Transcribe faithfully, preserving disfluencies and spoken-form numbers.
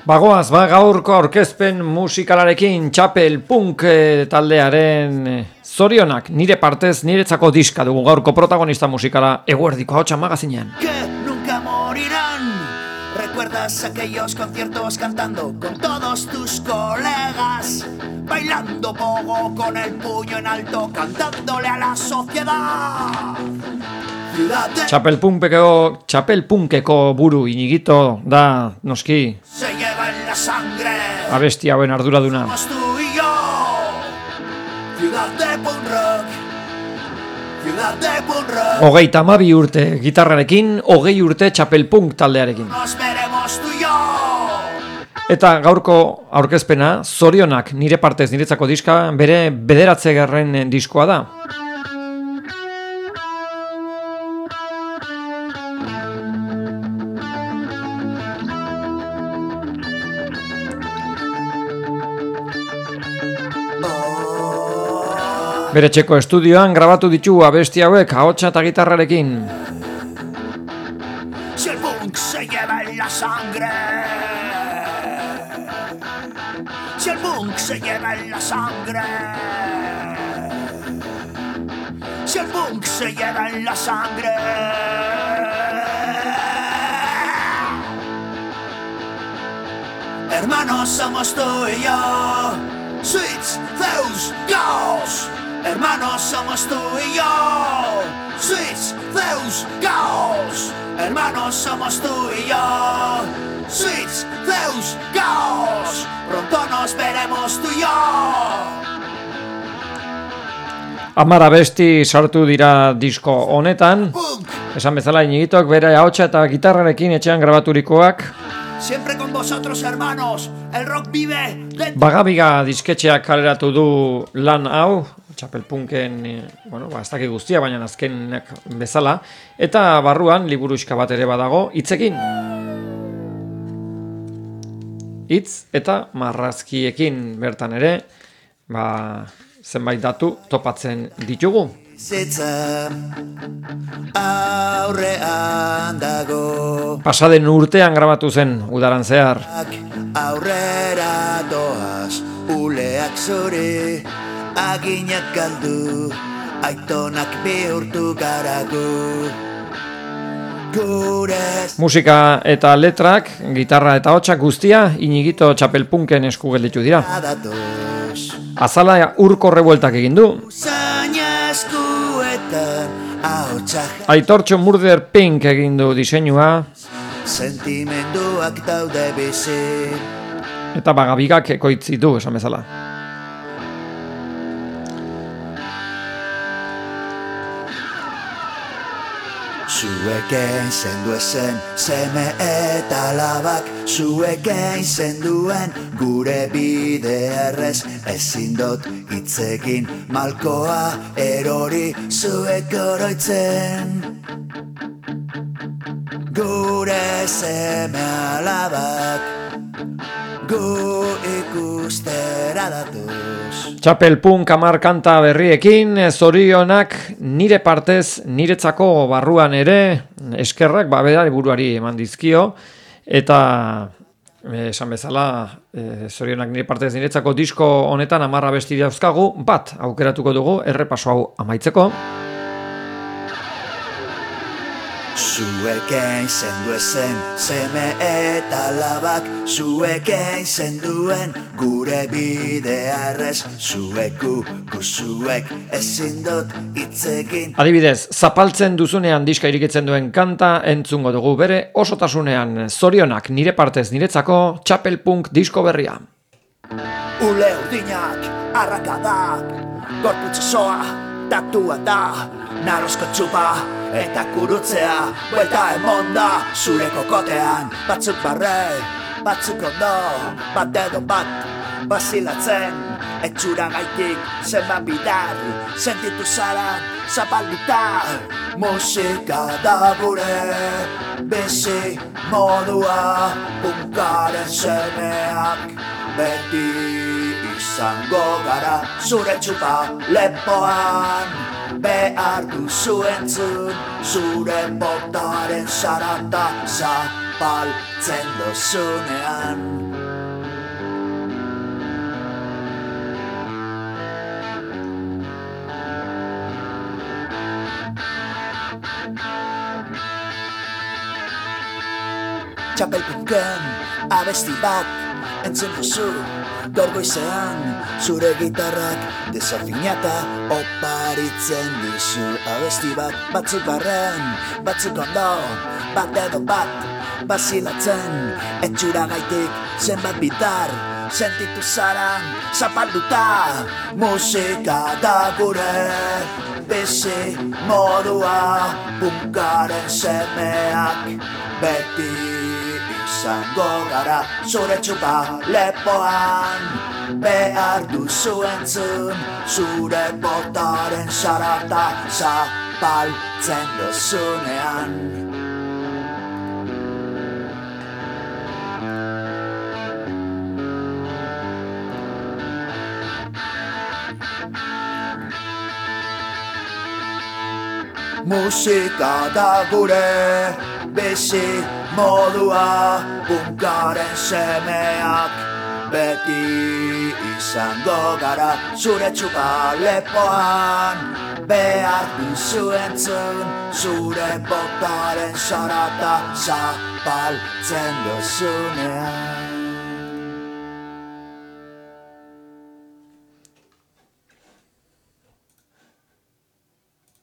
Bagoaz, ba, gaurko aurkezpen musikalarekin Txapel Punk eh, taldearen eh, zorionak nire partez niretzako diska dugu gaurko protagonista musikala eguerdiko ahotsa magazinean. Que nunca morirán. ¿Recuerdas aquellos conciertos cantando con todos tus colegas? Bailando pogo con el puño en alto, cantándole a la sociedad. Txapel Punkeko, Txapel Punkeko buru Iñigito da, noski, Se lleva en la sangre. abesti hauen arduraduna. Somos tú y yo. Ciudad de punk rock. Ciudad de punk rock. Hogeita hamabi urte gitarrarekin, hogei urte Txapel Punk taldearekin. Nos veremos tú y yo. Eta gaurko aurkezpena, zorionak nire partez niretzako diska, bere bederatze garren diskoa da. Bere txeko estudioan grabatu ditu abesti hauek ahotsa eta gitarrarekin. Si el punk se lleva en la sangre. Si el punk se lleva en la sangre. Si el punk se lleva en la sangre. Hermanos somos tú y yo. Sweets, Zeus, Chaos. Hermanos somos tú y yo. Sweets, Zeus, Chaos. Hermanos somos tú y yo. Sweets, Zeus, Chaos. Pronto nos veremos tú y yo. Hamar abesti sartu dira disko honetan. Punk. Esan bezala Iñigitok bere ahotsa eta gitarrarekin etxean grabaturikoak. Siempre con vosotros, hermanos. El rock vive dentro. Bagabiga disketxeak kaleratu du lan hau, Txapel Punken, eh, bueno, ba, ez dakit guztia, baina azkenak bezala, eta barruan liburuxka bat ere badago, hitzekin. Hitz eta marrazkiekin bertan ere, ba, zenbait datu topatzen ditugu. Zitza aurrean dago. Pasaden urtean grabatu zen udaran zehar. Aurrera doaz, uleak zure, aginak galdu, aitonak bihurtu garagu. Gure Musika eta letrak, gitarra eta hotsak guztia, Iñigito Txapel Punken esku gelditu dira. datoz. Azala urko rebueltak egin du. Usaina eskuetan, ahotsak Aitortxo Murder Pink egin du diseinua, sentimenduak daude bizi. eta Bagabigak ekoitzi du, esan bezala. Zueken zendu ezen seme eta labak, zueken zenduen gure bide errez, ezin dut hitz egin malkoa erori zuek oroitzen. Gure seme alabak gu ikustera datuz. Txapel Punk hamar kanta berriekin, zorionak nire partez, niretzako barruan ere, eskerrak, ba, bedari buruari eman dizkio, eta eh, esan bezala, eh, zorionak nire partez niretzako disko honetan hamarra besti dauzkagu, bat aukeratuko dugu, errepaso hau amaitzeko. Zueken zendu ezen seme eta labak, zueken zenduen gure bidea errez, zueku guzuek ezin dut hitz egin. Adibidez, zapaltzen duzunean diska irikitzen duen kanta entzungo dugu bere osotasunean, zorionak nire partez niretzako Txapel Punk disko berria. Ule urdinak, arrakadak, gorputz osoa, tatua da, narrozko txupa eta kurutzea, buelta emonda zure kokotean, batzuk barre, batzuk ondo, bat edo bat, bazilatzen, etxura gaitik, zenbat bidar, sentitu zara, zapaldita, musika da gure, bizi modua, punkaren semeak, beti izango gara, zure txupa lepoan, behar duzu entzun, zure botaren zarata zapaltzen dozunean. txapelpunken abesti bat entzun duzu gaur goizean, zure gitarrak desafinata oparitzen dizu abesti bat, batzuk barren, batzuk ondo, bat edo bat bazilatzen, etxura gaitik zenbat bitar sentitu zara, zapalduta musika da gure bizi modua, punkaren semeak beti izango gara zure txupa lepoan, behar duzu entzun zure botaren zarata zapaltzen dozunean. Musika da gure bizi modua, punkaren semeak beti izango gara zure txupa lepoan, behar duzu entzun zure botaren zarata zapaltzen dozunean.